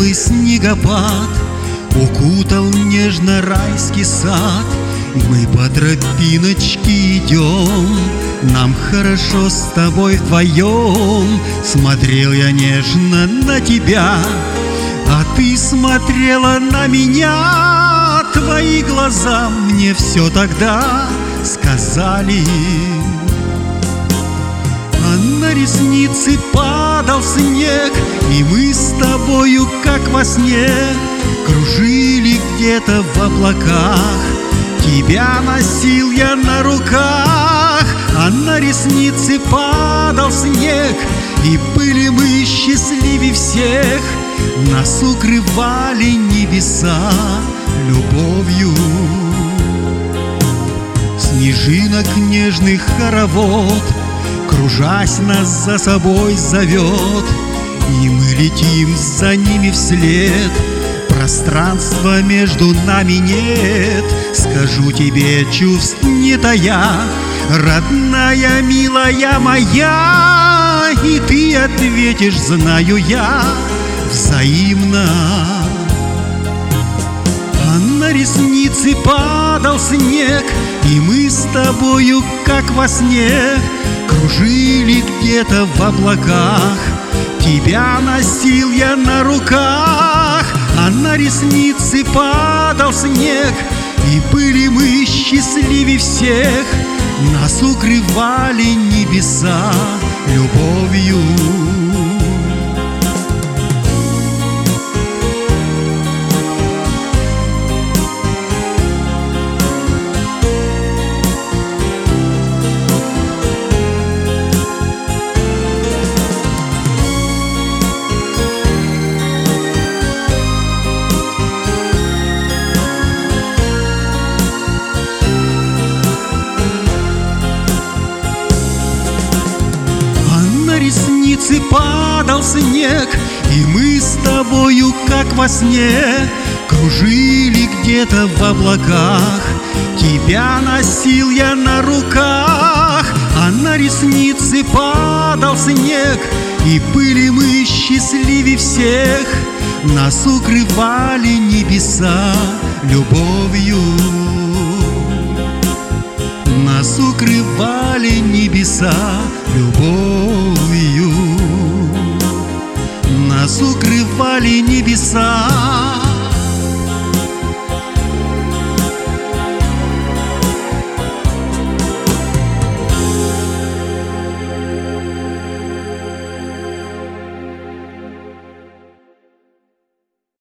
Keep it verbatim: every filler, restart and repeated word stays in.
белый снегопад укутал нежно райский сад, и мы по тропиночке идем. Нам хорошо с тобой вдвоем. Смотрел я нежно на тебя, а ты смотрела на меня. Твои глаза мне все тогда сказали. А на ресницы падал снег, и мы с тобою, как во сне, кружили где-то в облаках. Тебя носил я на руках, а на ресницы падал снег, и были мы счастливее всех. Нас укрывали небеса любовью. Снежинок нежный хоровод, кружась, нас за собой зовет, и мы летим за ними вслед. Пространства между нами нет, скажу тебе чувств не тая, родная, милая моя, и ты ответишь, знаю я, взаимно. А на ресницы падал снег, и мы с тобою, как во сне, кружили где-то в облаках. Тебя носил я на руках, а на ресницы падал снег, и были мы счастливее всех. Нас укрывали небеса любовью. Ресницы падал снег, и мы с тобою, как во сне, кружили где-то в облаках. Тебя носил я на руках, а на ресницы падал снег, и были мы счастливее всех. Нас укрывали небеса любовью. Нас укрывали небеса любовью. Нас укрывали небеса